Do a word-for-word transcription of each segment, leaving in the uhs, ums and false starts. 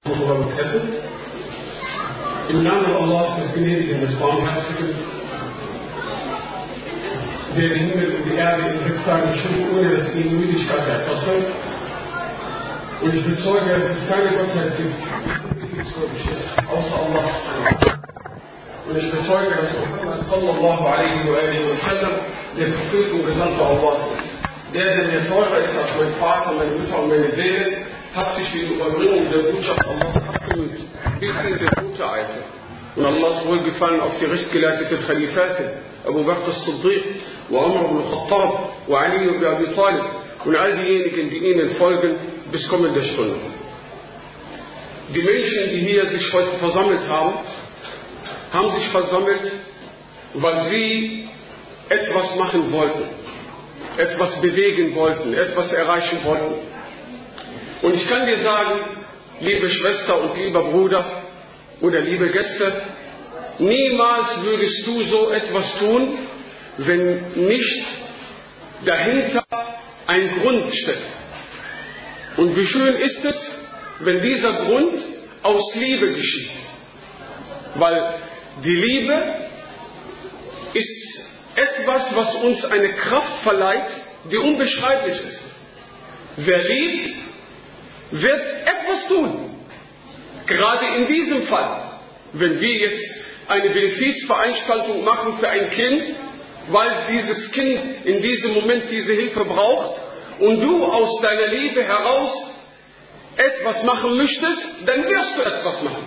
Im Namen Allahs, des Gnädigen, des Barmherzigen, der den Himmel und die Erde in sechs Tagen schuf, ohne dass ihn Müdigkeit erkostet. Und ich bezeuge, dass es keine Gottheit gibt, die wirklich ist, außer Allah. Und ich bezeuge, dass Muhammad sallallahu alaihi wa sallam der Prophet und Gesandte Allahs ist. Der, der mir teurer ist als mein Vater, meine Mutter und meine Seele, hat sich für die Überbringung der Botschaft Allahs abgemüht, bis in der Tote eilte. Und Allahs Wohlgefallen auf die rechtgeleiteten Khalifaten, Abu Bakr as-Siddiq, wa Umar ibn Khattab, wa Ali ibn Abi Talib und all diejenigen, die ihnen folgen, bis kommende Stunde. Die Menschen, die hier sich heute versammelt haben, haben sich versammelt, weil sie etwas machen wollten, etwas bewegen wollten, etwas erreichen wollten. Und ich kann dir sagen, liebe Schwester und lieber Bruder oder liebe Gäste, niemals würdest du so etwas tun, wenn nicht dahinter ein Grund steckt. Und wie schön ist es, wenn dieser Grund aus Liebe geschieht. Weil die Liebe ist etwas, was uns eine Kraft verleiht, die unbeschreiblich ist. Wer liebt, wird etwas tun. Gerade in diesem Fall, wenn wir jetzt eine Benefizveranstaltung machen für ein Kind, weil dieses Kind in diesem Moment diese Hilfe braucht und du aus deiner Liebe heraus etwas machen möchtest, dann wirst du etwas machen.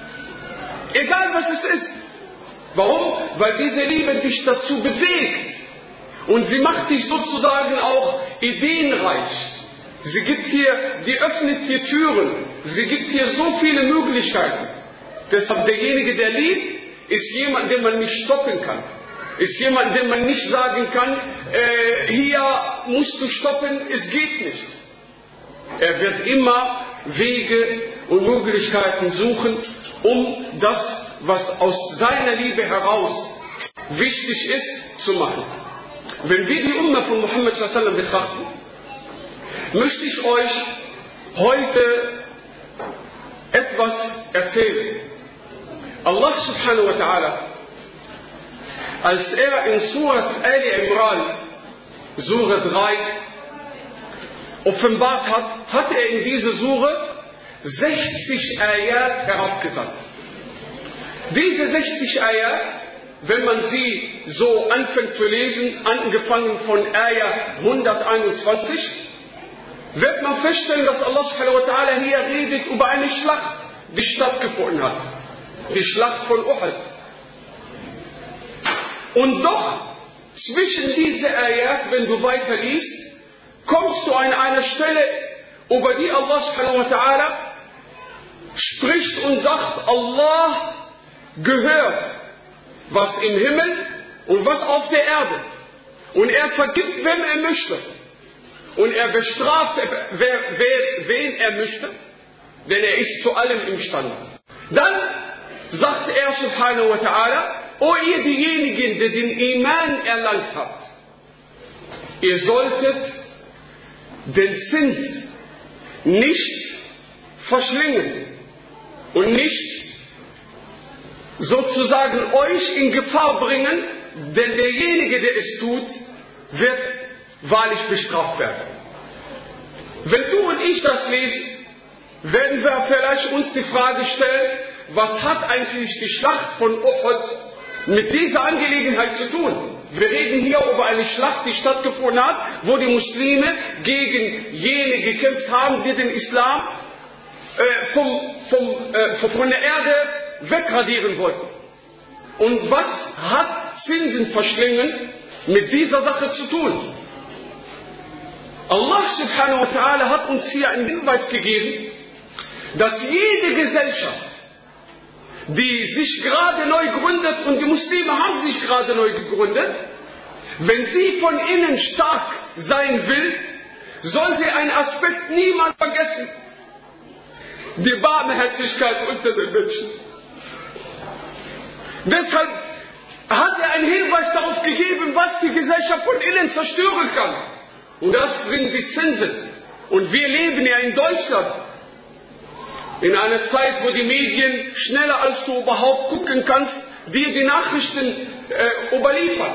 Egal was es ist. Warum? Weil diese Liebe dich dazu bewegt. Und sie macht dich sozusagen auch ideenreich. Sie gibt dir, die öffnet dir Türen. Sie gibt dir so viele Möglichkeiten. Deshalb derjenige, der liebt, ist jemand, den man nicht stoppen kann. Ist jemand, dem man nicht sagen kann, äh, hier musst du stoppen, es geht nicht. Er wird immer Wege und Möglichkeiten suchen, um das, was aus seiner Liebe heraus wichtig ist, zu machen. Wenn wir die Umma von Muhammad sallallahu alaihi wasallam betrachten, möchte ich euch heute etwas erzählen. Allah subhanahu wa ta'ala, als er in Surat Ali Imran, Sura drei, offenbart hat, hat er in diese Sura sechzig Ayat herabgesandt. Diese sechzig Ayat, wenn man sie so anfängt zu lesen, angefangen von Ayat hunderteinundzwanzig, wird man feststellen, dass Allah subhanahu wa ta'ala hier redet über eine Schlacht, die stattgefunden hat. Die Schlacht von Uhud. Und doch, zwischen diese Ayat, wenn du weiter liest, kommst du an einer Stelle, über die Allah subhanahu wa ta'ala spricht und sagt, Allah gehört, was im Himmel und was auf der Erde. Und er vergibt, wem er möchte. Und er bestraft, wer, wer, wen er möchte, denn er ist zu allem imstande. Dann sagt er subhanahu wa ta'ala, o ihr diejenigen, die den Iman erlangt habt, ihr solltet den Zins nicht verschlingen und nicht sozusagen euch in Gefahr bringen, denn derjenige, der es tut, wird wahrlich bestraft werden. Wenn du und ich das lesen, werden wir vielleicht uns die Frage stellen, was hat eigentlich die Schlacht von Uhud mit dieser Angelegenheit zu tun? Wir reden hier über eine Schlacht, die stattgefunden hat, wo die Muslime gegen jene gekämpft haben, die den Islam äh, vom, vom, äh, von der Erde wegradieren wollten. Und was hat Zinsen verschlingen mit dieser Sache zu tun? Allah subhanahu wa ta'ala hat uns hier einen Hinweis gegeben, dass jede Gesellschaft, die sich gerade neu gründet, und die Muslime haben sich gerade neu gegründet, wenn sie von innen stark sein will, soll sie einen Aspekt niemals vergessen: die Barmherzigkeit unter den Menschen. Deshalb hat er einen Hinweis darauf gegeben, was die Gesellschaft von innen zerstören kann. Und das sind die Zinsen. Und wir leben ja in Deutschland. in einer Zeit, wo die Medien schneller als du überhaupt gucken kannst, dir die Nachrichten äh, überliefern.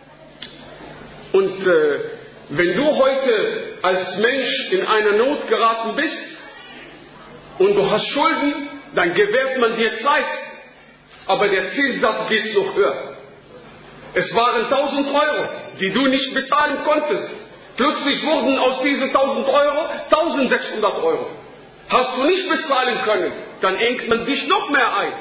Und äh, wenn du heute als Mensch in einer Not geraten bist und du hast Schulden, dann gewährt man dir Zeit. Aber der Zinssatz geht noch höher. Es waren tausend Euro, die du nicht bezahlen konntest. Plötzlich wurden aus diesen tausend Euro tausendsechshundert Euro. Hast du nicht bezahlen können, dann engt man dich noch mehr ein.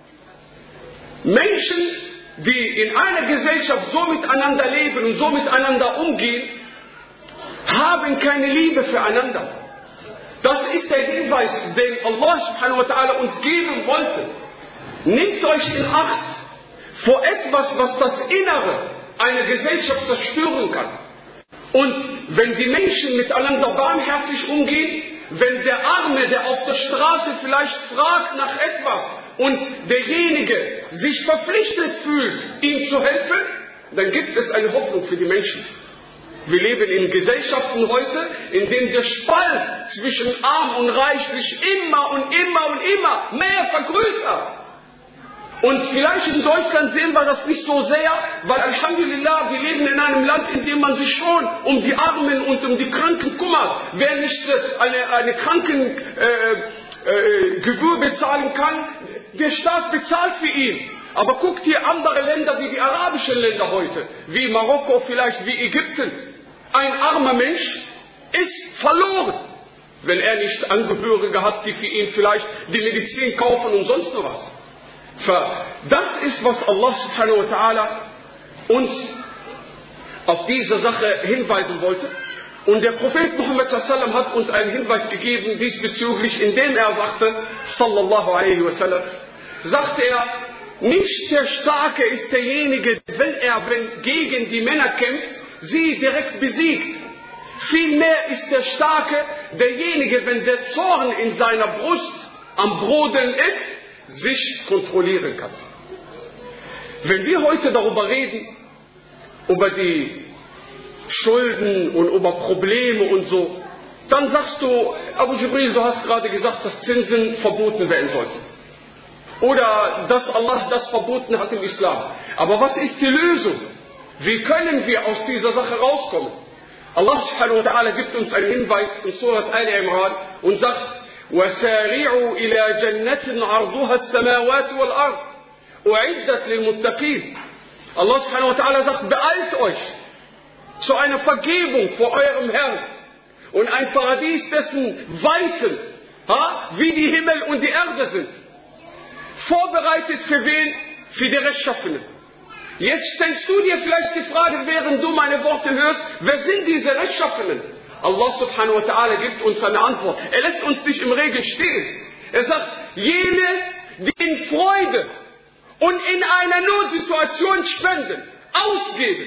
Menschen, die in einer Gesellschaft so miteinander leben und so miteinander umgehen, haben keine Liebe füreinander. Das ist der Hinweis, den Allah subhanahu wa ta'ala uns geben wollte. Nehmt euch in Acht vor etwas, was das Innere einer Gesellschaft zerstören kann. Und wenn die Menschen miteinander barmherzig umgehen, wenn der Arme, der auf der Straße vielleicht fragt nach etwas und derjenige sich verpflichtet fühlt, ihm zu helfen, dann gibt es eine Hoffnung für die Menschen. Wir leben in Gesellschaften heute, in denen der Spalt zwischen Arm und Reich sich immer und immer und immer mehr vergrößert. Und vielleicht in Deutschland sehen wir das nicht so sehr, weil Alhamdulillah, wir leben in einem Land, in dem man sich schon um die Armen und um die Kranken kümmert. Wer nicht eine, eine Krankengebühr äh, äh, bezahlen kann, der Staat bezahlt für ihn. Aber guckt ihr andere Länder wie die arabischen Länder heute, wie Marokko, vielleicht wie Ägypten. Ein armer Mensch ist verloren, wenn er nicht Angehörige hat, die für ihn vielleicht die Medizin kaufen und sonst noch was. Das ist, was Allah subhanahu wa ta'ala uns auf diese Sache hinweisen wollte. Und der Prophet Muhammad sallallahu alaihi wasallam hat uns einen Hinweis gegeben diesbezüglich, indem er sagte, sallallahu alaihi wasallam, sagte er, nicht der Starke ist derjenige, wenn er wenn gegen die Männer kämpft, sie direkt besiegt. Vielmehr ist der Starke derjenige, wenn der Zorn in seiner Brust am Brodeln ist, sich kontrollieren kann. Wenn wir heute darüber reden, über die Schulden und über Probleme und so, dann sagst du, Abu Jibril, du hast gerade gesagt, dass Zinsen verboten werden sollten. Oder dass Allah das verboten hat im Islam. Aber was ist die Lösung? Wie können wir aus dieser Sache rauskommen? Allah subhanahu wa ta'ala gibt uns einen Hinweis in Surat Al-Imran und sagt, وَسَارِعُوا إِلَى جَنَّةٍ عَرْضُهَا السَّمَاوَاتُ وَالْأَرْضُ أُعِدَّتْ لِلْمُتَّقِينَ. Allah subhanahu wa ta'ala sagt, beeilt euch zu einer Vergebung vor eurem Herrn und ein Paradies, dessen Weiten ha, wie die Himmel und die Erde sind. Vorbereitet für wen? Für die Rechtschaffenen. Jetzt stellst du dir vielleicht die Frage, während du meine Worte hörst, wer sind diese Rechtschaffenen? Allah subhanahu wa ta'ala gibt uns eine Antwort. Er lässt uns nicht im Regen stehen. Er sagt, jene, die in Freude und in einer Notsituation spenden, ausgeben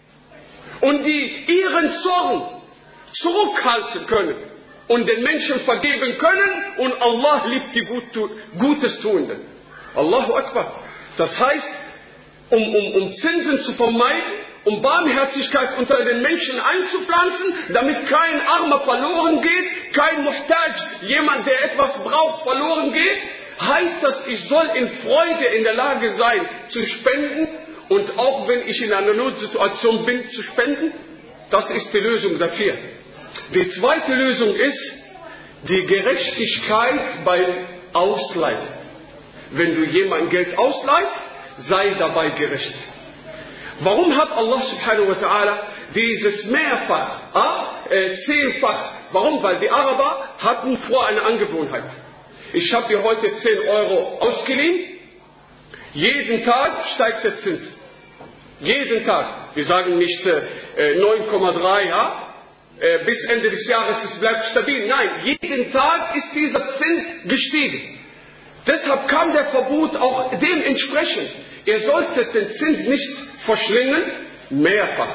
und die ihren Zorn zurückhalten können und den Menschen vergeben können und Allah liebt die Gutes Tuenden. Allahu Akbar. Das heißt, um, um, um Zinsen zu vermeiden, um Barmherzigkeit unter den Menschen einzupflanzen, damit kein Armer verloren geht, kein Muhtaj, jemand, der etwas braucht, verloren geht, heißt das, ich soll in Freude in der Lage sein, zu spenden und auch wenn ich in einer Notsituation bin, zu spenden. Das ist die Lösung dafür. Die zweite Lösung ist die Gerechtigkeit beim Ausleihen. Wenn du jemandem Geld ausleihst, sei dabei gerecht. Warum hat Allah subhanahu wa ta'ala dieses mehrfach, äh, zehnfach, warum? Weil die Araber hatten vor eine Angewohnheit. Ich habe dir heute zehn Euro ausgeliehen, jeden Tag steigt der Zins. Jeden Tag. Wir sagen nicht äh, neun Komma drei, ja? äh, bis Ende des Jahres, es bleibt stabil. Nein, jeden Tag ist dieser Zins gestiegen. Deshalb kam der Verbot auch dementsprechend. Ihr solltet den Zins nicht verschlingen, mehrfach.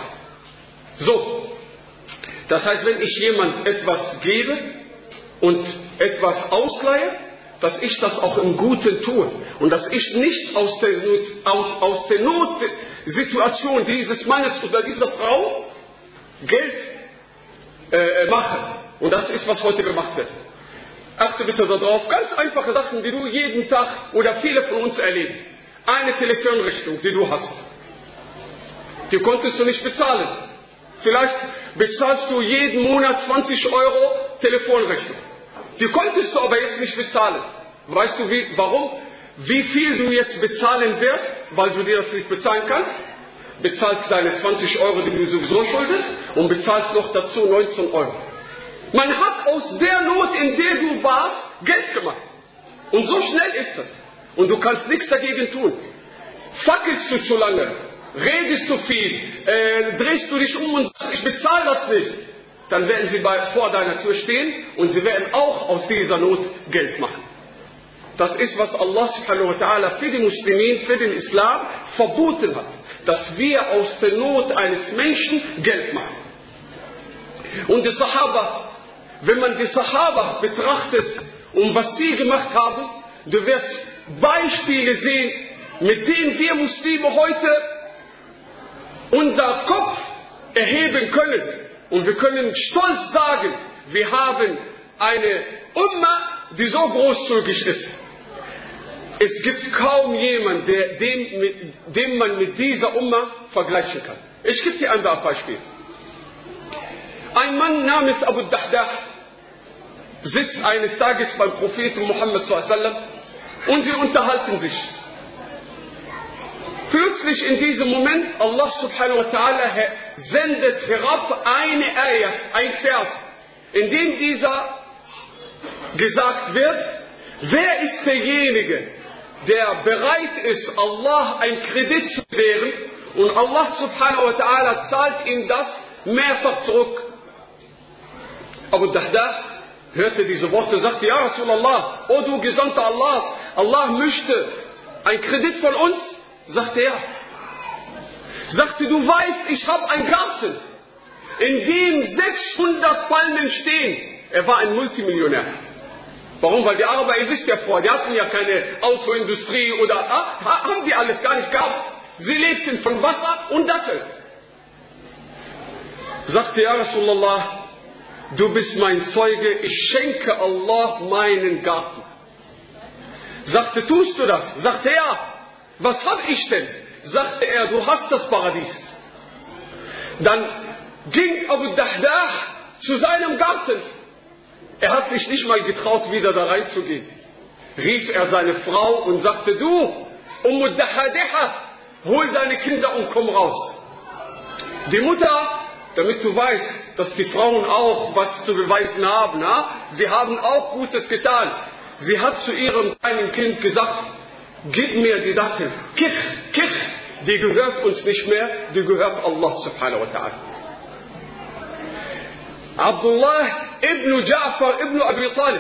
So, das heißt, wenn ich jemand etwas gebe und etwas ausleihe, dass ich das auch im Guten tue und dass ich nicht aus der, Not, aus, aus der Notsituation dieses Mannes oder dieser Frau Geld äh, mache. Und das ist, was heute gemacht wird. Achte bitte darauf, ganz einfache Sachen, die du jeden Tag oder viele von uns erleben. Eine Telefonrechnung, die du hast, die konntest du nicht bezahlen. Vielleicht bezahlst du jeden Monat zwanzig Euro Telefonrechnung. Die konntest du aber jetzt nicht bezahlen. Weißt du wie, warum? Wie viel du jetzt bezahlen wirst, weil du dir das nicht bezahlen kannst? Bezahlst deine zwanzig Euro, die du sowieso schuldest, und bezahlst noch dazu neunzehn Euro. Man hat aus der Not, in der du warst, Geld gemacht. Und so schnell ist das. Und du kannst nichts dagegen tun. Fackelst du zu lange, redest du viel, äh, drehst du dich um und sagst, ich bezahle das nicht, dann werden sie bei, vor deiner Tür stehen und sie werden auch aus dieser Not Geld machen. Das ist, was Allah subhanahu wa ta'ala für die Muslimen, für den Islam verboten hat. Dass wir aus der Not eines Menschen Geld machen. Und die Sahaba, wenn man die Sahaba betrachtet und was sie gemacht haben, du wirst Beispiele sehen, mit denen wir Muslime heute unser Kopf erheben können. Und wir können stolz sagen, wir haben eine Umma, die so großzügig ist. Es gibt kaum jemanden, der, dem, mit, dem man mit dieser Umma vergleichen kann. Ich gebe dir ein Beispiel. Ein Mann namens Abu Dahdah sitzt eines Tages beim Propheten Muhammad sallallahu alaihi wasallam und sie unterhalten sich. Plötzlich in diesem Moment, Allah subhanahu wa ta'ala sendet herab eine Ayah, ein Vers, in dem dieser gesagt wird, wer ist derjenige, der bereit ist, Allah einen Kredit zu gewähren, und Allah subhanahu wa ta'ala zahlt ihm das mehrfach zurück. Abu Dahdah hörte diese Worte, sagte, ja Rasulallah, o du Gesandter Allahs, Allah möchte einen Kredit von uns? Sagte er. Sagte, du weißt, ich habe einen Garten, in dem sechshundert Palmen stehen. Er war ein Multimillionär. Warum? Weil die Araber, ihr wisst ja vorher, die hatten ja keine Autoindustrie oder, ah, haben die alles gar nicht gehabt. Sie lebten von Wasser und Datteln. Sagte, ja Rasulallah, du bist mein Zeuge, ich schenke Allah meinen Garten. Sagte, tust du das? Sagte, ja. Was habe ich denn? Sagte er, du hast das Paradies. Dann ging Abu Dahdah zu seinem Garten. Er hat sich nicht mal getraut, wieder da reinzugehen. Rief er seine Frau und sagte, du, Umm Dahadiha, hol deine Kinder und komm raus. Die Mutter, damit du weißt, dass die Frauen auch was zu beweisen haben, na? Sie haben auch Gutes getan. Sie hat zu ihrem kleinen Kind gesagt, gib mir die Dattel, kich, kich, die gehört uns nicht mehr, die gehört Allah subhanahu wa ta'ala. Abdullah ibn Ja'far ibn Abi Talib,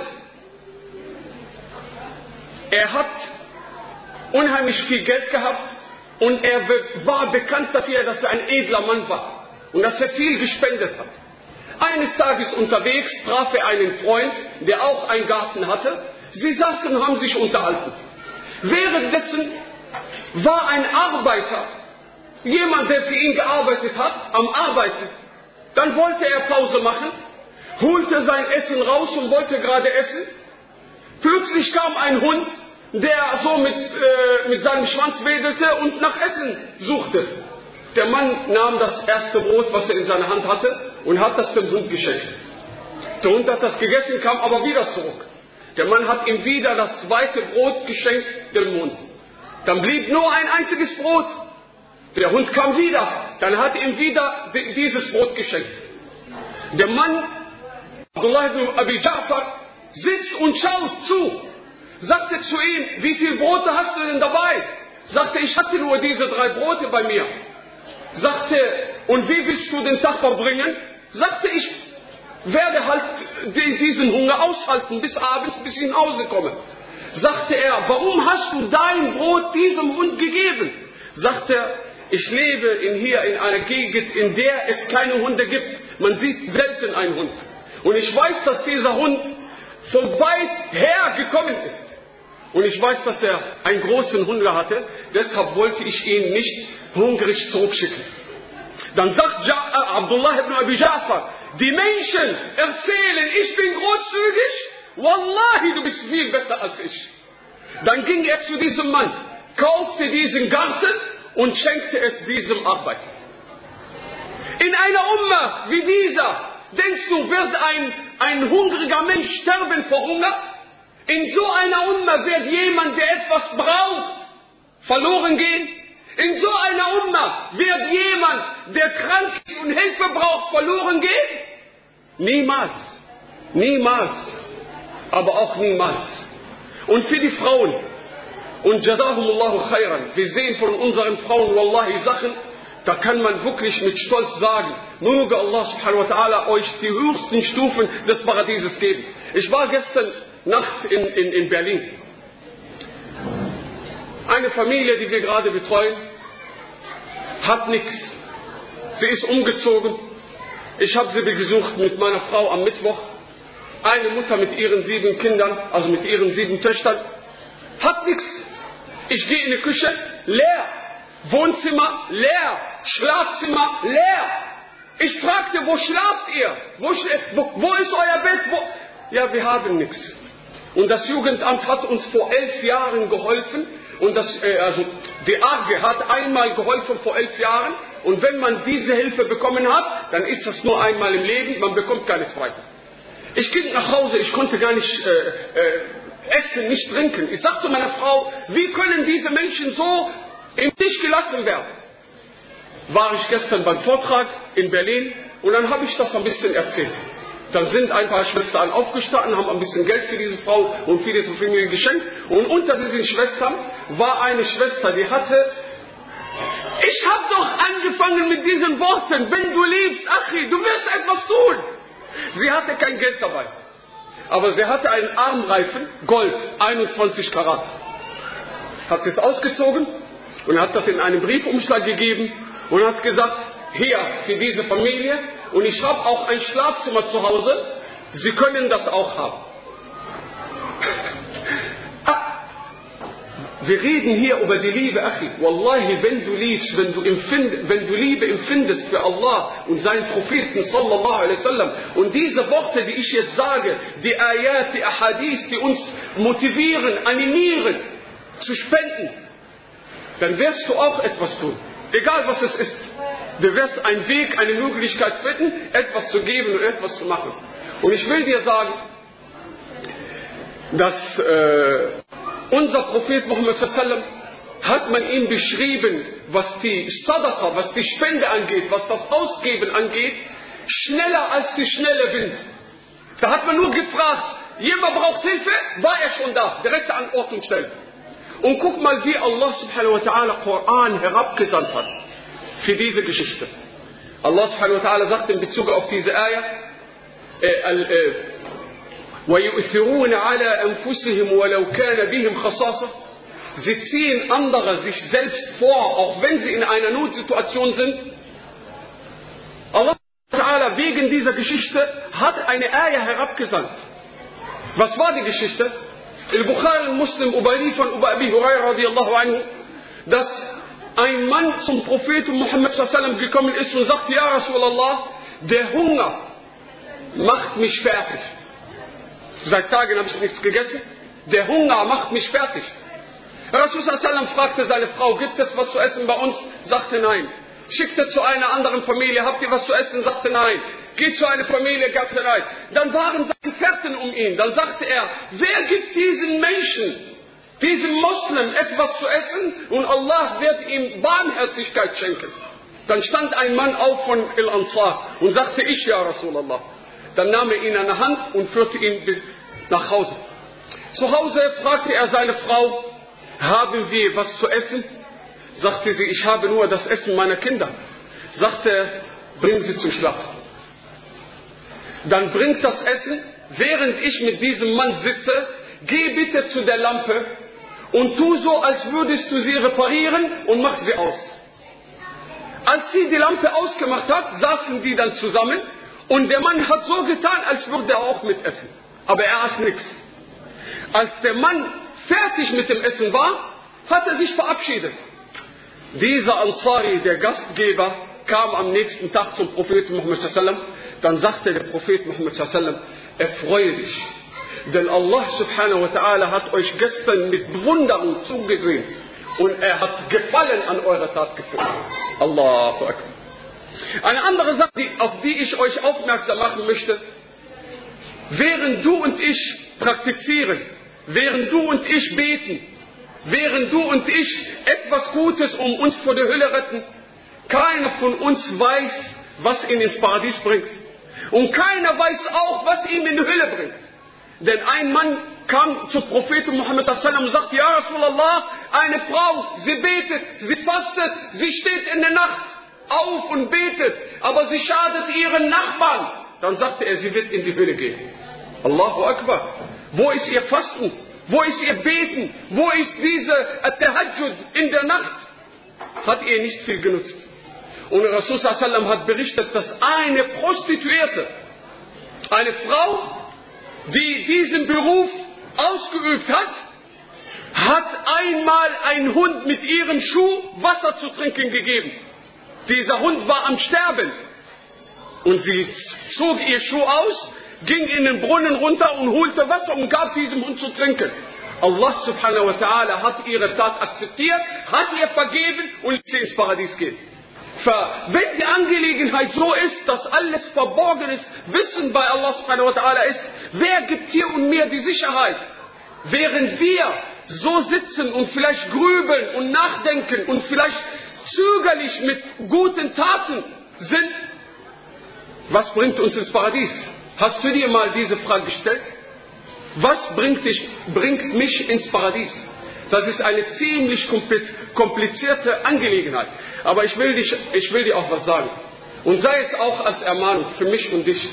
er hat unheimlich viel Geld gehabt und er war bekannt dafür, dass er ein edler Mann war und dass er viel gespendet hat. Eines Tages unterwegs traf er einen Freund, der auch einen Garten hatte. Sie saßen und haben sich unterhalten. Währenddessen war ein Arbeiter, jemand, der für ihn gearbeitet hat, am Arbeiten. Dann wollte er Pause machen, holte sein Essen raus und wollte gerade essen. Plötzlich kam ein Hund, der so mit, äh, mit seinem Schwanz wedelte und nach Essen suchte. Der Mann nahm das erste Brot, was er in seiner Hand hatte, und hat das dem Hund geschenkt. Der Hund hat das gegessen, kam aber wieder zurück. Der Mann hat ihm wieder das zweite Brot geschenkt, dem Hund. Dann blieb nur ein einziges Brot. Der Hund kam wieder, dann hat ihm wieder dieses Brot geschenkt. Der Mann, Abdullah ibn Abi Ja'far, sitzt und schaut zu. Sagte zu ihm, wie viele Brote hast du denn dabei? Sagte, ich hatte nur diese drei Brote bei mir. Sagte, und wie willst du den Tag verbringen? Sagte, ich werde halt diesen Hunger aushalten, bis abends, bis ich nach Hause komme. Sagte er, warum hast du dein Brot diesem Hund gegeben? Sagte er, ich lebe in hier in einer Gegend, in der es keine Hunde gibt. Man sieht selten einen Hund. Und ich weiß, dass dieser Hund von weit her gekommen ist. Und ich weiß, dass er einen großen Hunger hatte. Deshalb wollte ich ihn nicht hungrig zurückschicken. Dann sagt ja, Abdullah ibn Abi Ja'far, die Menschen erzählen, ich bin großzügig, Wallahi, du bist viel besser als ich. Dann ging er zu diesem Mann, kaufte diesen Garten und schenkte es diesem Arbeiter. In einer Umma wie dieser, denkst du, wird ein, ein hungriger Mensch sterben vor Hunger? In so einer Umma wird jemand, der etwas braucht, verloren gehen? In so einer Umma wird jemand, der krank ist und Hilfe braucht, verloren gehen? Niemals. Niemals. Aber auch niemals. Und für die Frauen, und Jazahumullahu khairan, wir sehen von unseren Frauen Wallahi Sachen, da kann man wirklich mit Stolz sagen, möge Allah subhanahu wa ta'ala euch die höchsten Stufen des Paradieses geben. Ich war gestern Nacht in, in, in Berlin. Eine Familie, die wir gerade betreuen, hat nichts. Sie ist umgezogen. Ich habe sie besucht mit meiner Frau am Mittwoch. Eine Mutter mit ihren sieben Kindern, also mit ihren sieben Töchtern, hat nichts. Ich gehe in die Küche, leer. Wohnzimmer, leer. Schlafzimmer, leer. Ich fragte, wo schlaft ihr? Wo, wo, wo ist euer Bett? Wo? Ja, wir haben nichts. Und das Jugendamt hat uns vor elf Jahren geholfen. Und das, äh, also die A G hat einmal geholfen vor elf Jahren. Und wenn man diese Hilfe bekommen hat, dann ist das nur einmal im Leben. Man bekommt keine zweite. Ich ging nach Hause, ich konnte gar nicht äh, äh, essen, nicht trinken. Ich sagte meiner Frau, wie können diese Menschen so im Stich gelassen werden? War ich gestern beim Vortrag in Berlin und dann habe ich das ein bisschen erzählt. Dann sind ein paar Schwestern aufgestanden, haben ein bisschen Geld für diese Frau und für diese Familie geschenkt. Und unter diesen Schwestern war eine Schwester, die hatte... Ich habe doch angefangen mit diesen Worten, wenn du liebst, Achi, du wirst etwas tun. Sie hatte kein Geld dabei. Aber sie hatte einen Armreifen, Gold, einundzwanzig Karat. Hat sie es ausgezogen und hat das in einen Briefumschlag gegeben und hat gesagt, hier für diese Familie und ich habe auch ein Schlafzimmer zu Hause, Sie können das auch haben. Wir reden hier über die Liebe, Achi. Wallahi, wenn du liebst, wenn du, empfind, wenn du Liebe empfindest für Allah und seinen Propheten, sallallahu alaihi wasallam, und diese Worte, die ich jetzt sage, die Ayat, die Ahadith, die uns motivieren, animieren, zu spenden, dann wirst du auch etwas tun. Egal was es ist. Du wirst einen Weg, eine Möglichkeit finden, etwas zu geben und etwas zu machen. Und ich will dir sagen, dass äh, unser Prophet Muhammad sallallahu alaihi wasallam hat man ihm beschrieben, was die Sadaqa, was die Spende angeht, was das Ausgeben angeht, schneller als die schnelle Wind. Da hat man nur gefragt, jemand braucht Hilfe, war er schon da, direkte Antwortung stellt. Und guck mal, wie Allah subhanahu wa ta'ala Koran herabgesandt hat für diese Geschichte. Allah subhanahu wa ta'ala sagt in Bezug auf diese Ayah, äh, äh, وَيُؤْثِرُونَ عَلَىٰ أَنفُسِهِمْ وَلَوْ كَانَ بِهِمْ خَصَاصَةٌ. Sie ziehen andere sich selbst vor, auch wenn sie in einer Notsituation sind. Allah Ta'ala wegen dieser Geschichte hat eine Ayah herabgesandt. Was war die Geschichte? Al-Bukhari Muslim überliefern über Abi Huraira radiallahu anhu, dass ein Mann zum Propheten Muhammad sallallahu alaihi wasallam gekommen ist und sagte, ja Rasulallah, der Hunger macht mich fertig. Seit Tagen habe ich nichts gegessen. Der Hunger macht mich fertig. Rasul sallallahu alaihi wasallam fragte seine Frau, gibt es was zu essen bei uns? Sagte nein. Schickte zu einer anderen Familie, habt ihr was zu essen? Sagte nein. Geht zu einer Familie, gab's nein. Dann waren seine Gefährten um ihn. Dann sagte er, wer gibt diesen Menschen, diesem Moslem etwas zu essen und Allah wird ihm Barmherzigkeit schenken? Dann stand ein Mann auf von Al-Ansar und sagte, ich ja Rasulallah. Dann nahm er ihn an der Hand und führte ihn bis nach Hause. Zu Hause fragte er seine Frau, haben wir was zu essen? Sagte sie, ich habe nur das Essen meiner Kinder. Sagte er, bring sie zum Schlaf. Dann bringt das Essen, während ich mit diesem Mann sitze, geh bitte zu der Lampe und tu so, als würdest du sie reparieren und mach sie aus. Als sie die Lampe ausgemacht hat, saßen die dann zusammen. Und der Mann hat so getan, als würde er auch mitessen. Aber er aß nichts. Als der Mann fertig mit dem Essen war, hat er sich verabschiedet. Dieser Ansari, der Gastgeber, kam am nächsten Tag zum Propheten Muhammad sallallahu alaihi wasallam. Dann sagte der Prophet Muhammad sallallahu alaihi wasallam, erfreue dich. denn Allah subhanahu wa ta'ala hat euch gestern mit Bewunderung zugesehen und er hat Gefallen an eurer Tat gefunden. Allahu Akbar. Eine andere Sache, die, auf die ich euch aufmerksam machen möchte: Während du und ich praktizieren, während du und ich beten, während du und ich etwas Gutes um uns vor der Hölle retten, keiner von uns weiß, was ihn ins Paradies bringt. Und keiner weiß auch, was ihn in die Hölle bringt. Denn ein Mann kam zu Propheten Muhammad und sagte: Ja Rasulallah, eine Frau, sie betet, sie fastet, sie steht in der Nacht auf und betet, aber sie schadet ihren Nachbarn. Dann sagte er, sie wird in die Hölle gehen. Allahu Akbar. Wo ist ihr Fasten? Wo ist ihr Beten? Wo ist diese At-Tahajjud in der Nacht? Hat ihr nicht viel genutzt. Und Rasul sallallahu alaihi wasallam hat berichtet, dass eine Prostituierte, eine Frau, die diesen Beruf ausgeübt hat, hat einmal einen Hund mit ihrem Schuh Wasser zu trinken gegeben. Dieser Hund war am Sterben. Und sie zog ihr Schuh aus, ging in den Brunnen runter und holte Wasser und gab diesem Hund zu trinken. Allah subhanahu wa ta'ala hat ihre Tat akzeptiert, hat ihr vergeben und ließ sie ins Paradies gehen. Wenn die Angelegenheit so ist, dass alles verborgenes Wissen bei Allah subhanahu wa ta'ala ist, wer gibt dir und mir die Sicherheit? Während wir so sitzen und vielleicht grübeln und nachdenken und vielleicht zögerlich mit guten Taten sind, was bringt uns ins Paradies? Hast du dir mal diese Frage gestellt? Was bringt, dich, bringt mich ins Paradies? Das ist eine ziemlich komplizierte Angelegenheit. Aber ich will, dich, ich will dir auch was sagen. Und sei es auch als Ermahnung für mich und dich.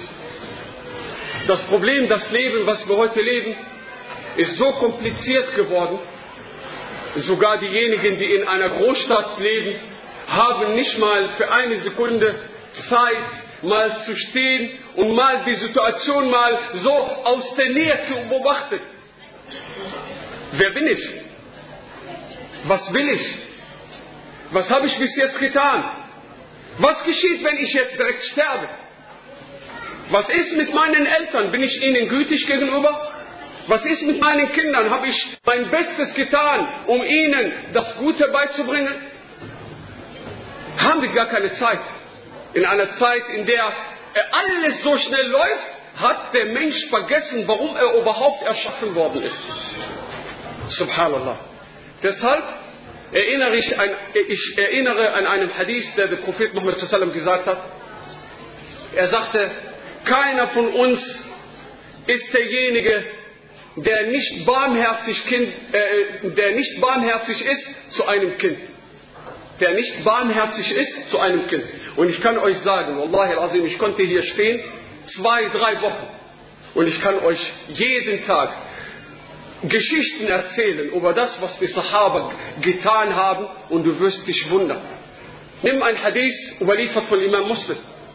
Das Problem, das Leben, was wir heute leben, ist so kompliziert geworden. Sogar diejenigen, die in einer Großstadt leben, haben nicht mal für eine Sekunde Zeit, mal zu stehen und mal die Situation mal so aus der Nähe zu beobachten. Wer bin ich? Was will ich? Was habe ich bis jetzt getan? Was geschieht, wenn ich jetzt direkt sterbe? Was ist mit meinen Eltern? Bin ich ihnen gütig gegenüber? Was ist mit meinen Kindern? Habe ich mein Bestes getan, um ihnen das Gute beizubringen? Haben wir gar keine Zeit. In einer Zeit, in der alles so schnell läuft, hat der Mensch vergessen, warum er überhaupt erschaffen worden ist. Subhanallah. Deshalb erinnere ich, ein, ich erinnere an einen Hadith, der der Prophet Muhammad sallallahu alaihi wasallam gesagt hat. Er sagte, keiner von uns ist derjenige, der nicht barmherzig, kind, äh, der nicht barmherzig ist zu einem Kind. Der nicht barmherzig ist zu einem Kind. Und ich kann euch sagen, Wallahi al-Azim, ich konnte hier stehen, zwei, drei Wochen. Und ich kann euch jeden Tag Geschichten erzählen über das, was die Sahaba getan haben, und du wirst dich wundern. Nimm ein Hadith, überliefert von Imam Muslim.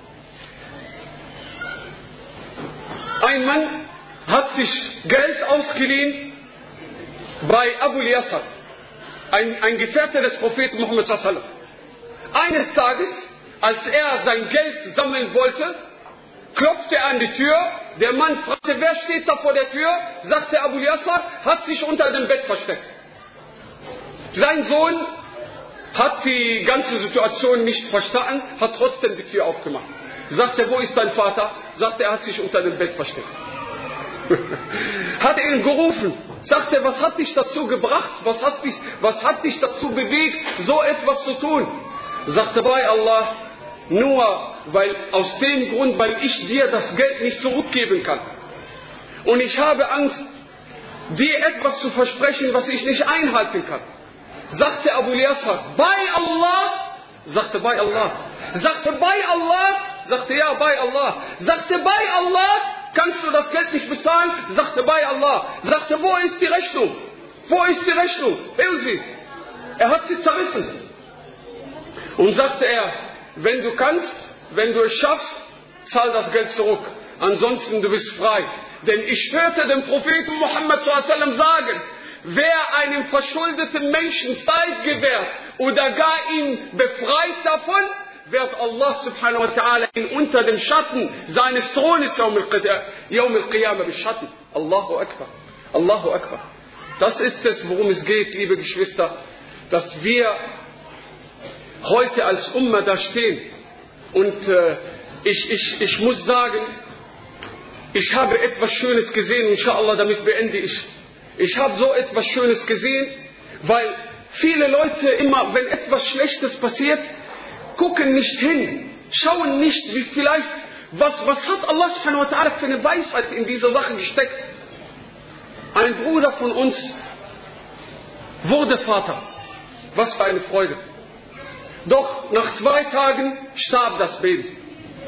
Ein Mann hat sich Geld ausgeliehen bei Abu Yasar, ein, ein Gefährte des Propheten Muhammad sallallahu alaihi wasallam. Eines Tages, als er sein Geld sammeln wollte, klopfte er an die Tür. Der Mann fragte, wer steht da vor der Tür? Sagte Abu Yasar, hat sich unter dem Bett versteckt. Sein Sohn hat die ganze Situation nicht verstanden, hat trotzdem die Tür aufgemacht. Sagte, wo ist dein Vater? Sagte, er hat sich unter dem Bett versteckt. Hat ihn gerufen, sagte, was hat dich dazu gebracht? Was hat dich, was hat dich dazu bewegt, so etwas zu tun? Sagte, bei Allah, nur weil, aus dem Grund, weil ich dir das Geld nicht zurückgeben kann. Und ich habe Angst, dir etwas zu versprechen, was ich nicht einhalten kann. Sagte Abu Yasar, bei Allah? Sagte, bei Allah. Sagte, bei Allah? Sagte, ja, bei Allah. Sagte, bei Allah? Kannst du das Geld nicht bezahlen? Sagte, bei Allah. Sagte, wo ist die Rechnung? Wo ist die Rechnung? Hören Sie. Er hat sie zerrissen. Und sagte er, wenn du kannst, wenn du es schaffst, zahl das Geld zurück. Ansonsten du bist frei. Denn ich hörte den Propheten Muhammad sallallahu alaihi wasallam sagen, wer einem verschuldeten Menschen Zeit gewährt oder gar ihn befreit davon, wird Allah subhanahu wa ta'ala ihn unter dem Schatten seines Thrones Yawm al-Qiyamah beschatten. Allahu Akbar. Allahu Akbar. Das ist es, worum es geht, liebe Geschwister, dass wir heute als Umma da stehen. Und äh, ich, ich, ich muss sagen, ich habe etwas Schönes gesehen, inshallah, damit beende ich. Ich habe so etwas Schönes gesehen, weil viele Leute immer, wenn etwas Schlechtes passiert, gucken nicht hin, schauen nicht, wie vielleicht, was, was hat Allah subhanahu wa ta'ala für eine Weisheit in diese Sache gesteckt. Ein Bruder von uns wurde Vater. Was für eine Freude. Doch nach zwei Tagen starb das Baby.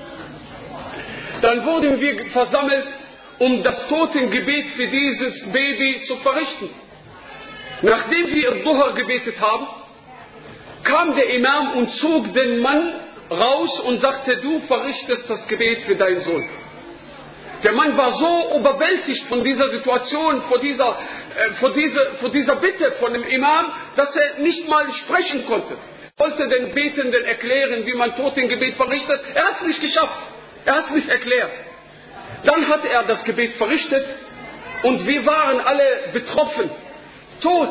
Dann wurden wir versammelt, um das Totengebet für dieses Baby zu verrichten. Nachdem wir Duha gebetet haben, kam der Imam und zog den Mann raus und sagte, du verrichtest das Gebet für deinen Sohn. Der Mann war so überwältigt von dieser Situation, vor dieser, äh, vor dieser, vor dieser Bitte von dem Imam, dass er nicht mal sprechen konnte. Er wollte den Betenden erklären, wie man Totengebet verrichtet. Er hat es nicht geschafft. Er hat es nicht erklärt. Dann hat er das Gebet verrichtet und wir waren alle betroffen. Tot.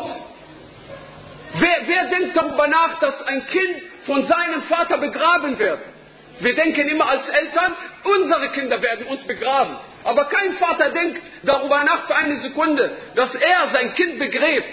Wer, wer denkt darüber nach, dass ein Kind von seinem Vater begraben wird? Wir denken immer als Eltern, unsere Kinder werden uns begraben. Aber kein Vater denkt darüber nach für eine Sekunde, dass er sein Kind begräbt.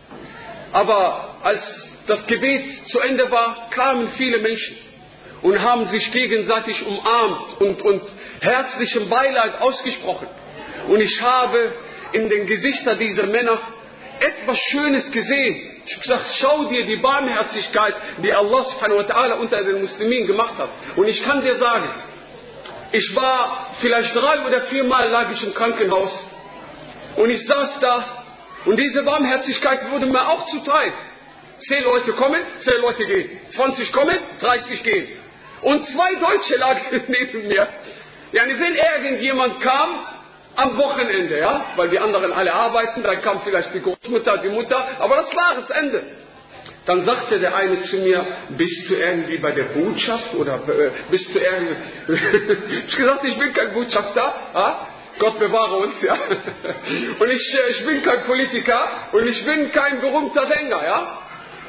Aber als das Gebet zu Ende war, kamen viele Menschen und haben sich gegenseitig umarmt und, und herzlichem Beileid ausgesprochen. Und ich habe in den Gesichtern dieser Männer etwas Schönes gesehen. Ich habe gesagt, schau dir die Barmherzigkeit, die Allah subhanahu wa ta'ala unter den Muslimen gemacht hat. Und ich kann dir sagen, ich war vielleicht drei oder viermal lag ich im Krankenhaus und ich saß da und diese Barmherzigkeit wurde mir auch zuteil. Zehn Leute kommen, zehn Leute gehen. zwanzig kommen, dreißig gehen. Und zwei Deutsche lagen neben mir. Ja, wenn irgendjemand kam, am Wochenende, ja, weil die anderen alle arbeiten, dann kam vielleicht die Großmutter, die Mutter, aber das war das Ende. Dann sagte der eine zu mir, bist du irgendwie bei der Botschaft oder äh, bist du irgendwie... ich habe gesagt, ich bin kein Botschafter, ja? Gott bewahre uns, ja. Und ich, äh, ich bin kein Politiker und ich bin kein berühmter Sänger, ja.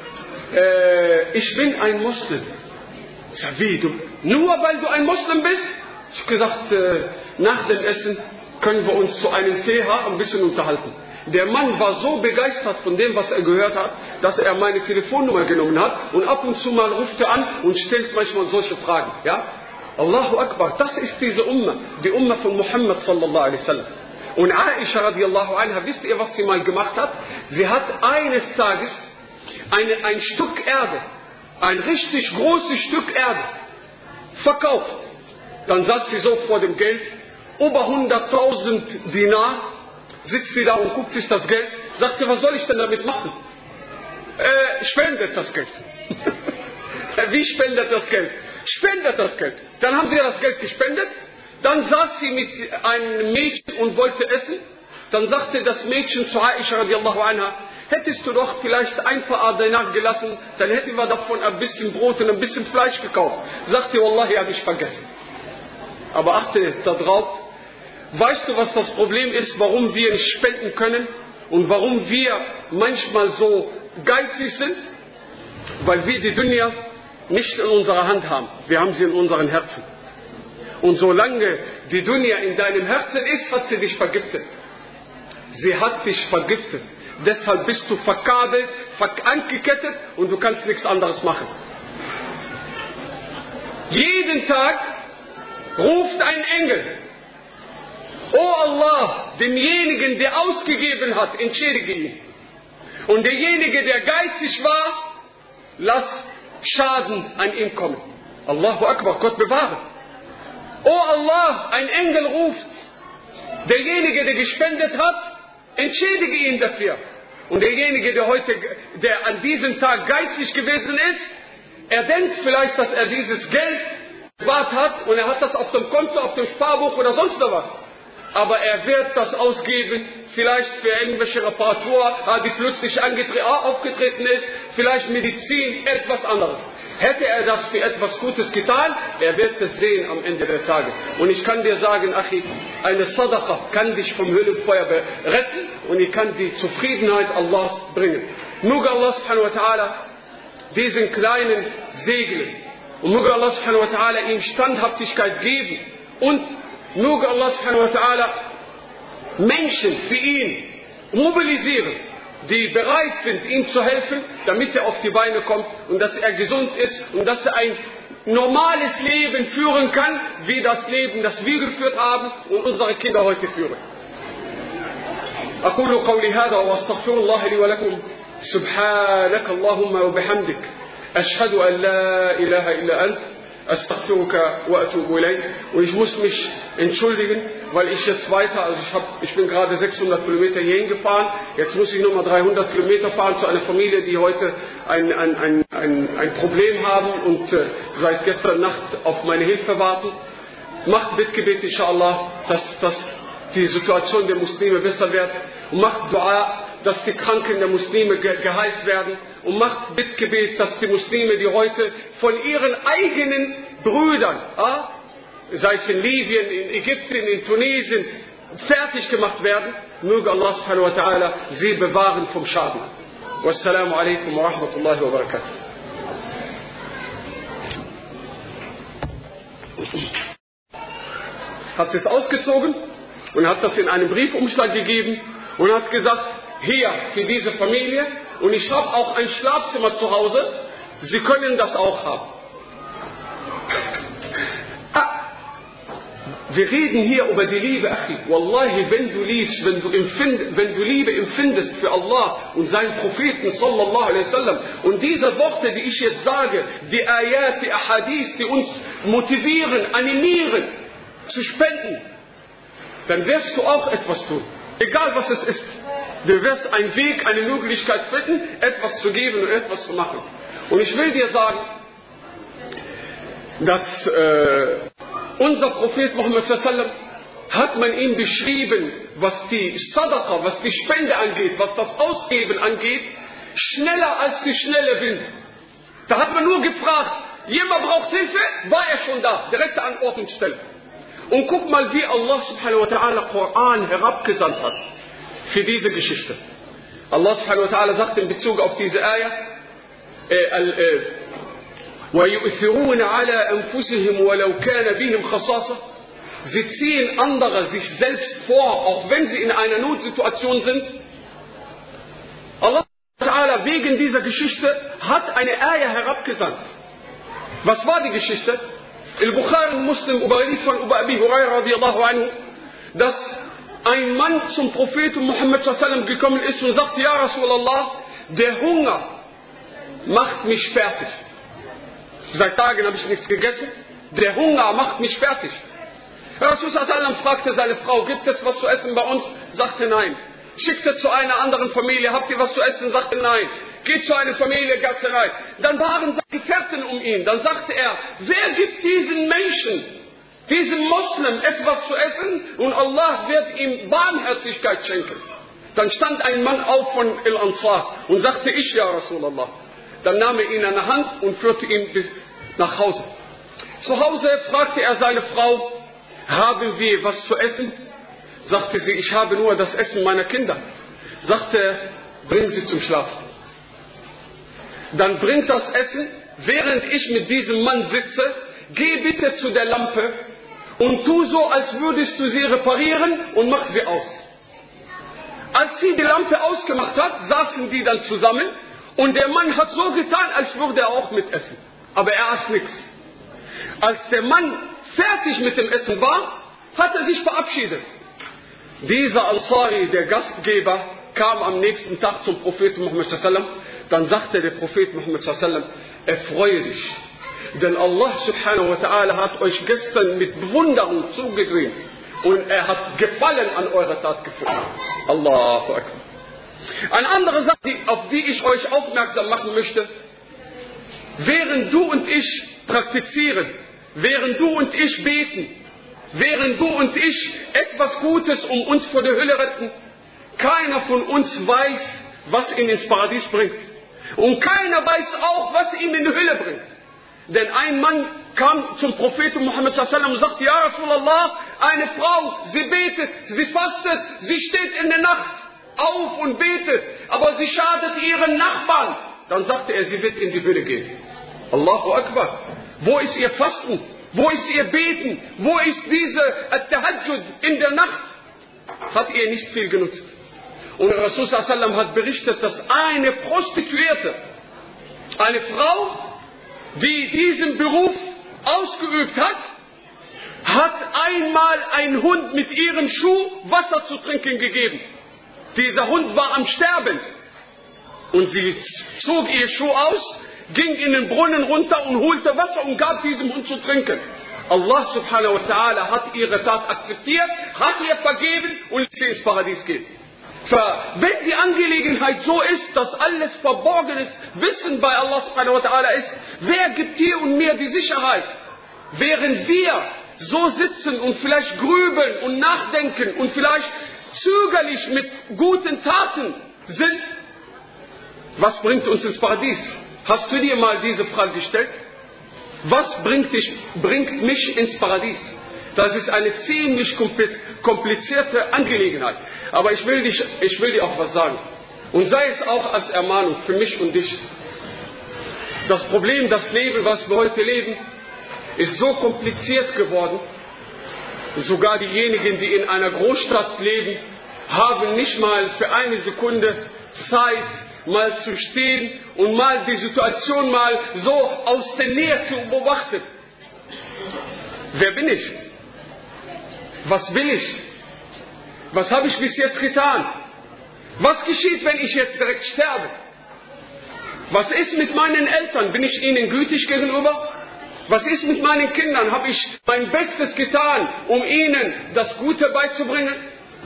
Äh, ich bin ein Muslim. Ich sag, wie, du, nur weil du ein Muslim bist? Ich habe gesagt, äh, nach dem Essen können wir uns zu einem T H ein bisschen unterhalten. Der Mann war so begeistert von dem, was er gehört hat, dass er meine Telefonnummer genommen hat und ab und zu mal ruft er an und stellt manchmal solche Fragen. Ja? Allahu Akbar, das ist diese Umma, die Umma von Muhammad sallallahu alaihi wasallam. Und Aisha radiallahu anha, wisst ihr, was sie mal gemacht hat? Sie hat eines Tages eine, ein Stück Erde, ein richtig großes Stück Erde verkauft. Dann saß sie so vor dem Geld, über hunderttausend Dinar, sitzt sie da und guckt sich das Geld, sagt sie, was soll ich denn damit machen? Äh, spendet das Geld. Wie spendet das Geld? Spendet das Geld. Dann haben sie ja das Geld gespendet, dann saß sie mit einem Mädchen und wollte essen, dann sagte das Mädchen zu Aisha radiallahu anha, hättest du doch vielleicht ein paar Dinar gelassen, dann hätten wir davon ein bisschen Brot und ein bisschen Fleisch gekauft. Sagte, Wallahi, habe ich vergessen. Aber achte darauf, weißt du, was das Problem ist, warum wir nicht spenden können und warum wir manchmal so geizig sind? Weil wir die Dunya nicht in unserer Hand haben. Wir haben sie in unseren Herzen. Und solange die Dunya in deinem Herzen ist, hat sie dich vergiftet. Sie hat dich vergiftet. Deshalb bist du verkabelt, angekettet und du kannst nichts anderes machen. Jeden Tag ruft ein Engel. O Allah, demjenigen, der ausgegeben hat, entschädige ihn. Und derjenige, der geizig war, lass Schaden an ihm kommen. Allahu Akbar, Gott bewahre. O Allah, ein Engel ruft. Derjenige, der gespendet hat, entschädige ihn dafür. Und derjenige, der heute, der an diesem Tag geizig gewesen ist, er denkt vielleicht, dass er dieses Geld gewahrt hat und er hat das auf dem Konto, auf dem Sparbuch oder sonst was. Aber er wird das ausgeben, vielleicht für irgendwelche Reparatur, die plötzlich aufgetreten ist, vielleicht Medizin, etwas anderes. Hätte er das für etwas Gutes getan, er wird es sehen am Ende der Tage. Und ich kann dir sagen, Achi, eine Sadaqa kann dich vom Höllenfeuer retten und die kann die Zufriedenheit Allahs bringen. Möge Allah subhanahu wa ta'ala diesen kleinen segnen und möge Allah subhanahu wa ta'ala ihm Standhaftigkeit geben und möge Allah subhanahu wa ta'ala Menschen für ihn mobilisieren, die bereit sind, ihm zu helfen, damit er auf die Beine kommt und dass er gesund ist und dass er ein normales Leben führen kann, wie das Leben, das wir geführt haben und unsere Kinder heute führen. أقول قولي هذا وأستغفر الله لي ولكم سبحانك اللهم وبحمدك أشهد أن لا إله إلا أنت أستغفرك وأتوب إليك. Und ich muss mich entschuldigen, weil ich jetzt weiter, also ich, hab, ich bin gerade sechshundert Kilometer hierhin gefahren, jetzt muss ich nochmal dreihundert Kilometer fahren zu einer Familie, die heute ein, ein, ein, ein, ein Problem haben und äh, seit gestern Nacht auf meine Hilfe warten. Macht Bittgebet, inshallah, dass, dass die Situation der Muslime besser wird und macht Dua, dass die Kranken der Muslime ge geheilt werden und macht Bittgebet, dass die Muslime, die heute von ihren eigenen Brüdern, ah, sei es in Libyen, in Ägypten, in Tunesien, fertig gemacht werden, möge Allah subhanahu wa ta'ala sie bewahren vom Schaden. Wassalamu alaikum wa rahmatullahi wa barakatuh. Hat es ausgezogen und hat das in einem Briefumschlag gegeben und hat gesagt, hier für diese Familie und ich habe auch ein Schlafzimmer zu Hause, Sie können das auch haben. Wir reden hier über die Liebe, Achi. Wallahi, wenn du liebst, wenn du, empfind, wenn du Liebe empfindest für Allah und seinen Propheten, sallallahu alaihi wasallam, und diese Worte, die ich jetzt sage, die Ayat, die Ahadith, die uns motivieren, animieren, zu spenden, dann wirst du auch etwas tun. Egal was es ist. Du wirst einen Weg, eine Möglichkeit finden, etwas zu geben und etwas zu machen. Und ich will dir sagen, dass äh, unser Prophet Muhammad sallallahu alaihi wasallam hat man ihm beschrieben, was die Sadaqa, was die Spende angeht, was das Ausgeben angeht, schneller als die schnelle Wind. Da hat man nur gefragt, jemand braucht Hilfe, war er schon da, direkte Antwortstelle. Und guck mal, wie Allah subhanahu wa ta'ala Koran herabgesandt hat für diese Geschichte. Allah subhanahu wa ta'ala sagt in Bezug auf diese Ayah, وَيُؤْثِرُونَ عَلَىٰ أَنفُسِهِمْ وَلَوْ كَانَ بِهِمْ خَصَاصَةٌ. Sie ziehen andere sich selbst vor, auch wenn sie in einer Notsituation sind. Allah subhanahu wa ta'ala wegen dieser Geschichte hat eine Ayah herabgesandt. Was war die Geschichte? Al-Bukhari Muslim überliefert von Uba Abi Huraira radiyallahu anhu, dass ein Mann zum Propheten Muhammad sallallahu alaihi wasallam gekommen ist und sagte, ja Rasulallah, der Hunger macht mich fertig. Seit Tagen habe ich nichts gegessen. Der Hunger macht mich fertig. Rasul sallallahu alaihi wasallam fragte seine Frau, gibt es was zu essen bei uns? Sagte nein. Schickte zu einer anderen Familie, habt ihr was zu essen? Sagte nein. Geht zu einer Familie, gab rein. Dann waren seine Gefährten um ihn. Dann sagte er, wer gibt diesen Menschen, diesem Moslem etwas zu essen und Allah wird ihm Barmherzigkeit schenken. Dann stand ein Mann auf von Al-Ansar und sagte, ich ja Rasulallah. Dann nahm er ihn an der Hand und führte ihn bis nach Hause. Zu Hause fragte er seine Frau, haben wir was zu essen? Sagte sie, ich habe nur das Essen meiner Kinder. Sagte er, bring sie zum Schlafen. Dann bringt das Essen, während ich mit diesem Mann sitze, geh bitte zu der Lampe und tu so, als würdest du sie reparieren und mach sie aus. Als sie die Lampe ausgemacht hat, saßen die dann zusammen und der Mann hat so getan, als würde er auch mitessen. Aber er aß nichts. Als der Mann fertig mit dem Essen war, hat er sich verabschiedet. Dieser Ansari, der Gastgeber, kam am nächsten Tag zum Propheten Muhammad sallallahu alaihi wasallam. Dann sagte der Prophet Muhammad sallallahu alaihi wasallam, erfreue dich. Denn Allah subhanahu wa ta'ala hat euch gestern mit Bewunderung zugesehen. Und er hat Gefallen an eurer Tat gefunden. Allahu Akbar. Eine andere Sache, auf die ich euch aufmerksam machen möchte. Während du und ich praktizieren, während du und ich beten, während du und ich etwas Gutes um uns vor der Hölle retten, keiner von uns weiß, was ihn ins Paradies bringt. Und keiner weiß auch, was ihn in die Hölle bringt. Denn ein Mann kam zum Propheten Muhammad sallallahu alaihi wasallam und sagte, ja Rasulallah, eine Frau, sie betet, sie fastet, sie steht in der Nacht auf und betet, aber sie schadet ihren Nachbarn. Dann sagte er, sie wird in die Hölle gehen. Allahu Akbar. Wo ist ihr Fasten? Wo ist ihr Beten? Wo ist diese At-Tahajjud in der Nacht? Hat ihr nicht viel genutzt. Und Rasul sallallahu alaihi wasallam hat berichtet, dass eine Prostituierte, eine Frau, die diesen Beruf ausgeübt hat, hat einmal einen Hund mit ihrem Schuh Wasser zu trinken gegeben. Dieser Hund war am Sterben. Und sie zog ihr Schuh aus, ging in den Brunnen runter und holte Wasser und gab diesem Hund zu trinken. Allah subhanahu wa ta'ala hat ihre Tat akzeptiert, hat ihr vergeben und sie ins Paradies gehen. Wenn die Angelegenheit so ist, dass alles verborgenes Wissen bei Allah subhanahu wa ta'ala ist, wer gibt dir und mir die Sicherheit? Während wir so sitzen und vielleicht grübeln und nachdenken und vielleicht zögerlich mit guten Taten sind, was bringt uns ins Paradies? Hast du dir mal diese Frage gestellt? Was bringt, dich, bringt mich ins Paradies? Das ist eine ziemlich komplizierte Angelegenheit. Aber ich will, dich, ich will dir auch was sagen. Und sei es auch als Ermahnung für mich und dich. Das Problem, das Leben, was wir heute leben, ist so kompliziert geworden. Sogar diejenigen, die in einer Großstadt leben, haben nicht mal für eine Sekunde Zeit, mal zu stehen und mal die Situation mal so aus der Nähe zu beobachten. Wer bin ich? Was will ich? Was habe ich bis jetzt getan? Was geschieht, wenn ich jetzt direkt sterbe? Was ist mit meinen Eltern? Bin ich ihnen gütig gegenüber? Was ist mit meinen Kindern? Habe ich mein Bestes getan, um ihnen das Gute beizubringen?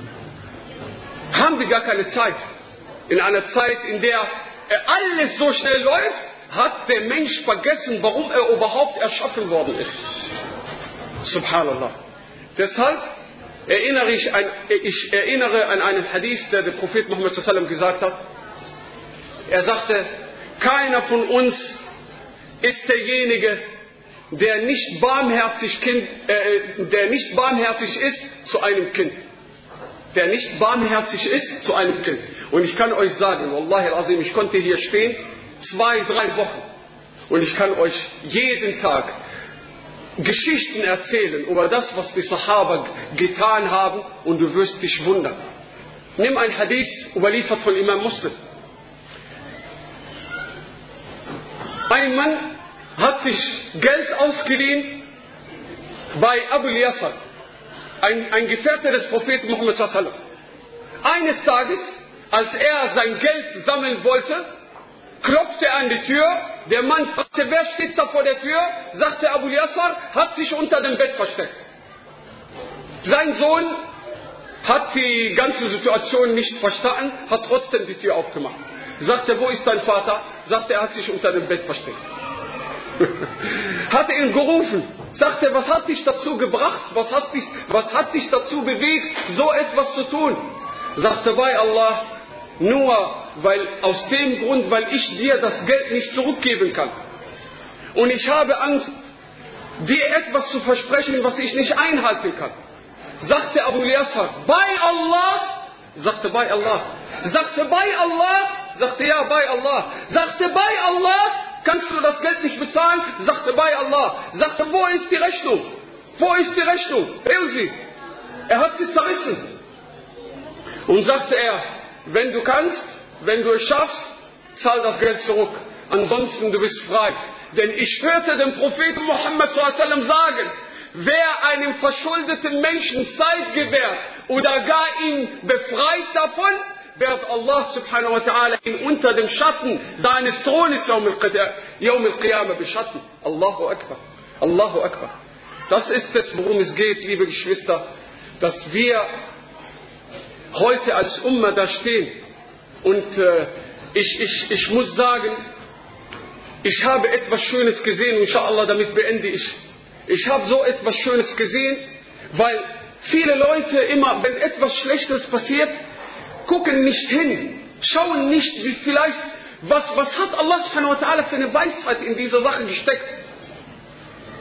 Haben wir gar keine Zeit. In einer Zeit, in der alles so schnell läuft, hat der Mensch vergessen, warum er überhaupt erschaffen worden ist. Subhanallah. Deshalb erinnere ich, ein, ich erinnere an einen Hadith, der der Prophet Muhammad sallallahu alaihi wasallam gesagt hat. Er sagte, keiner von uns ist derjenige, der nicht barmherzig, kind, äh, der nicht barmherzig ist zu einem Kind. Der nicht barmherzig ist zu einem Kind. Und ich kann euch sagen, Wallahi al-Azim, ich konnte hier stehen, zwei, drei Wochen. Und ich kann euch jeden Tag Geschichten erzählen über das, was die Sahaba getan haben, und du wirst dich wundern. Nimm ein Hadith, überliefert von Imam Muslim. Ein Mann hat sich Geld ausgeliehen bei Abu Yasar, ein, ein Gefährte des Propheten Muhammad sallallahu alaihi wasallam. Eines Tages, als er sein Geld sammeln wollte, klopfte er an die Tür. Der Mann fragte, wer steht da vor der Tür? Sagte Abu Yasar, hat sich unter dem Bett versteckt. Sein Sohn hat die ganze Situation nicht verstanden, hat trotzdem die Tür aufgemacht. Sagte, wo ist dein Vater? Sagte, er hat sich unter dem Bett versteckt. Hat ihn gerufen, sagte, was hat dich dazu gebracht? Was hat dich, was hat dich dazu bewegt, so etwas zu tun? Sagte, bei Allah, nur weil, aus dem Grund, weil ich dir das Geld nicht zurückgeben kann. Und ich habe Angst, dir etwas zu versprechen, was ich nicht einhalten kann. Sagte Abu Yasar, bei Allah? Sagte, bei Allah. Sagte, bei Allah? Sagte, ja, bei Allah. Sagte, bei Allah? Kannst du das Geld nicht bezahlen? Sagte, bei Allah. Sagte, wo ist die Rechnung? Wo ist die Rechnung? Hör sie. Er hat sie zerrissen. Und sagte er, wenn du kannst, wenn du es schaffst, zahl das Geld zurück. Ansonsten du bist frei. Denn ich hörte den Propheten Muhammad sallallahu alaihi wasallam sagen, wer einem verschuldeten Menschen Zeit gewährt oder gar ihn befreit davon, wird Allah subhanahu wa ta'ala ihn unter dem Schatten seines Thrones Yawm al-Qiyamah beschatten. Allahu Akbar. Allahu Akbar. Das ist es, worum es geht, liebe Geschwister, dass wir heute als Umma da stehen. Und äh, ich, ich, ich muss sagen, ich habe etwas Schönes gesehen, inshallah, damit beende ich. Ich habe so etwas Schönes gesehen, weil viele Leute immer, wenn etwas Schlechtes passiert, gucken nicht hin, schauen nicht, wie vielleicht, was, was hat Allah subhanahu wa ta'ala für eine Weisheit in dieser Sache gesteckt.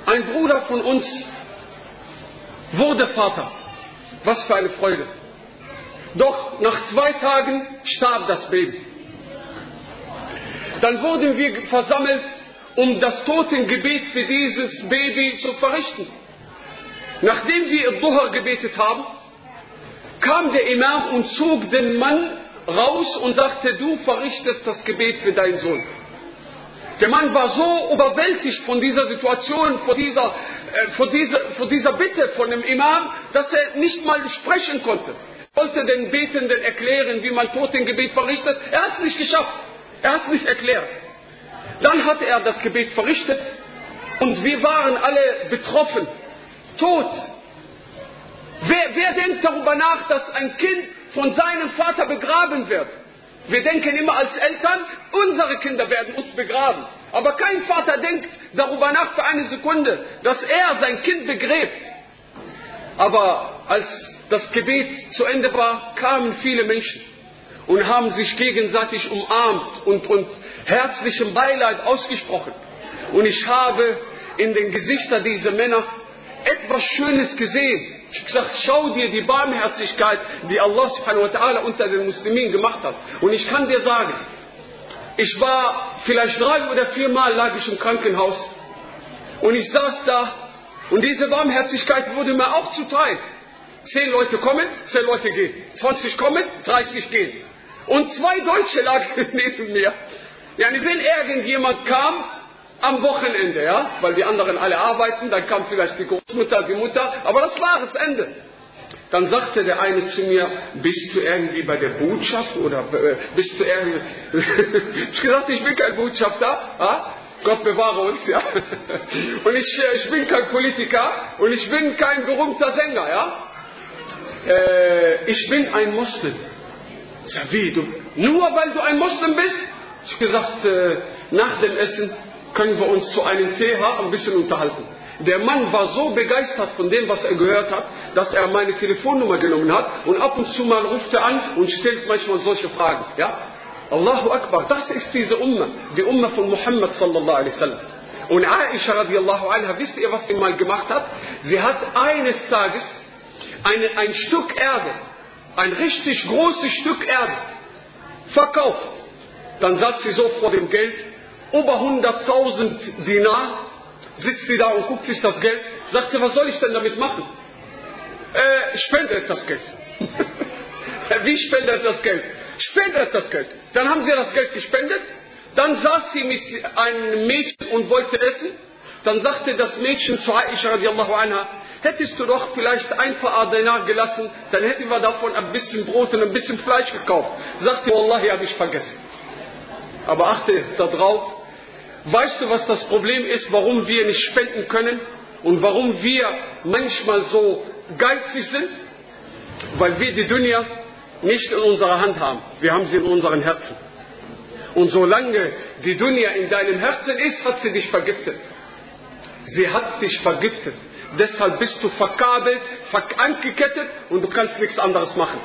Ein Bruder von uns wurde Vater. Was für eine Freude. Doch nach zwei Tagen starb das Baby. Dann wurden wir versammelt, um das Totengebet für dieses Baby zu verrichten. Nachdem wir Duha gebetet haben, kam der Imam und zog den Mann raus und sagte, du verrichtest das Gebet für deinen Sohn. Der Mann war so überwältigt von dieser Situation, von dieser, äh, von dieser, von dieser Bitte von dem Imam, dass er nicht mal sprechen konnte. Er wollte den Betenden erklären, wie man Totengebet verrichtet. Er hat es nicht geschafft. Er hat es nicht erklärt. Dann hat er das Gebet verrichtet und wir waren alle betroffen, tot. Wer, wer denkt darüber nach, dass ein Kind von seinem Vater begraben wird? Wir denken immer als Eltern, unsere Kinder werden uns begraben. Aber kein Vater denkt darüber nach für eine Sekunde, dass er sein Kind begräbt. Aber als das Gebet zu Ende war, kamen viele Menschen und haben sich gegenseitig umarmt und, und herzlichem Beileid ausgesprochen. Und ich habe in den Gesichtern dieser Männer etwas Schönes gesehen. Ich habe gesagt, schau dir die Barmherzigkeit, die Allah subhanahu wa ta'ala unter den Muslimen gemacht hat. Und ich kann dir sagen, ich war vielleicht drei oder vier Mal lag ich im Krankenhaus und ich saß da und diese Barmherzigkeit wurde mir auch zuteil. Zehn Leute kommen, zehn Leute gehen. zwanzig kommen, dreißig gehen. Und zwei Deutsche lagen neben mir. Ja, wenn irgendjemand kam, am Wochenende, ja, weil die anderen alle arbeiten, dann kam vielleicht die Großmutter, die Mutter, aber das war das Ende. Dann sagte der eine zu mir, bist du irgendwie bei der Botschaft oder äh, bist du irgendwie... Ich gesagt, ich bin kein Botschafter, ja? Gott bewahre uns, ja. Und ich, ich bin kein Politiker und ich bin kein berühmter Sänger, ja. Äh, ich bin ein Muslim. Ich sag, wie, du, nur weil du ein Muslim bist? Ich habe gesagt, äh, nach dem Essen können wir uns zu einem Tee ein bisschen unterhalten. Der Mann war so begeistert von dem, was er gehört hat, dass er meine Telefonnummer genommen hat und ab und zu mal ruft er an und stellt manchmal solche Fragen. Ja? Allahu Akbar, das ist diese Umma, die Umma von Muhammad sallallahu alaihi wasallam. Und Aisha radiallahu anha, wisst ihr, was sie mal gemacht hat? Sie hat eines Tages eine, ein Stück Erde, ein richtig großes Stück Erde verkauft. Dann saß sie so vor dem Geld, über hunderttausend Dinar, sitzt sie da und guckt sich das Geld, sagt sie, was soll ich denn damit machen? Äh, spendet das Geld. Wie spendet das Geld? Spendet das Geld. Dann haben sie das Geld gespendet, dann saß sie mit einem Mädchen und wollte essen, dann sagte das Mädchen zu Aisha radiallahu anha, hättest du doch vielleicht ein paar Dinar gelassen, dann hätten wir davon ein bisschen Brot und ein bisschen Fleisch gekauft. Sagte, Wallahi, habe ich vergessen. Aber achte darauf, weißt du, was das Problem ist, warum wir nicht spenden können und warum wir manchmal so geizig sind? Weil wir die Dunya nicht in unserer Hand haben. Wir haben sie in unseren Herzen. Und solange die Dunya in deinem Herzen ist, hat sie dich vergiftet. Sie hat dich vergiftet. Deshalb bist du verkabelt, angekettet und du kannst nichts anderes machen.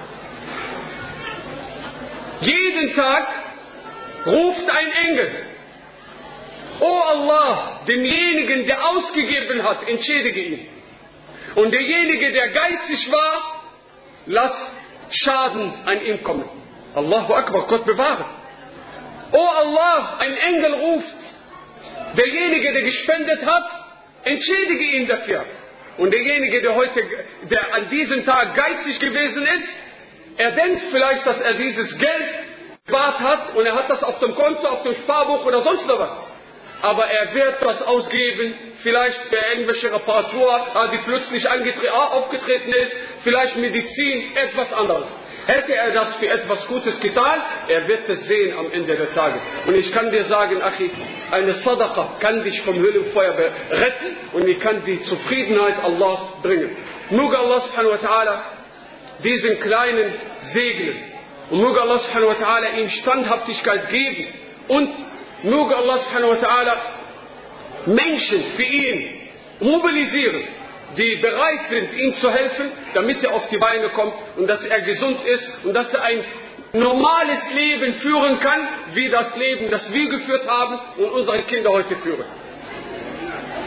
Jeden Tag ruft ein Engel. O Allah, demjenigen, der ausgegeben hat, entschädige ihn. Und derjenige, der geizig war, lass Schaden an ihm kommen. Allahu Akbar, Gott bewahre. O Allah, ein Engel ruft. Derjenige, der gespendet hat, entschädige ihn dafür. Und derjenige, der heute, der an diesem Tag geizig gewesen ist, er denkt vielleicht, dass er dieses Geld gewahrt hat und er hat das auf dem Konto, auf dem Sparbuch oder sonst noch was. Aber er wird das ausgeben, vielleicht für irgendwelche Reparatur, die plötzlich aufgetreten ist, vielleicht Medizin, etwas anderes. Hätte er das für etwas Gutes getan, er wird es sehen am Ende der Tage. Und ich kann dir sagen, Achi, eine Sadaqa kann dich vom Höllenfeuer retten und die kann die Zufriedenheit Allahs bringen. Möge Allah subhanahu wa ta'ala diesen kleinen segnen und möge Allah subhanahu wa ta'ala ihm Standhaftigkeit geben und möge Allah subhanahu wa ta'ala Menschen für ihn mobilisieren, die bereit sind, ihm zu helfen, damit er auf die Beine kommt und dass er gesund ist und dass er ein normales Leben führen kann, wie das Leben, das wir geführt haben und unsere Kinder heute führen.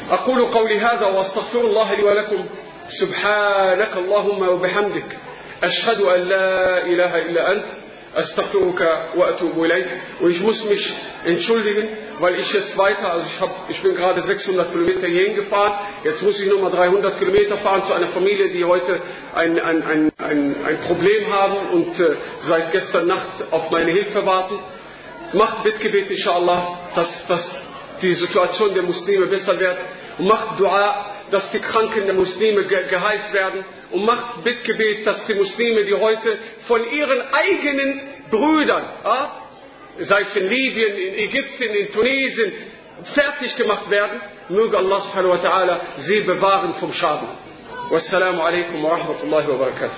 أقول قولي هذا وأستغفر الله لي ولكم. سبحانك اللهم وبحمدك أشهد أن لا إله إلا أنت أستغفرك وأتوب إليك. Und ich muss mich entschuldigen, weil ich jetzt weiter, also ich, hab, ich bin gerade sechshundert Kilometer hierhin gefahren, jetzt muss ich nochmal dreihundert Kilometer fahren zu einer Familie, die heute ein, ein, ein, ein, ein Problem haben und äh, seit gestern Nacht auf meine Hilfe warten. Macht Bittgebet, inshallah, dass, dass die Situation der Muslime besser wird. Und macht Dua, dass die Kranken der Muslime ge geheilt werden. Und macht Bittgebet, dass die Muslime, die heute von ihren eigenen Brüdern, ja, sei es in Libyen, in Ägypten, in Tunesien, fertig gemacht werden, möge Allah subhanahu wa ta'ala sie bewahren vom Schaden. Wassalamu alaikum wa rahmatullahi wa barakatuh.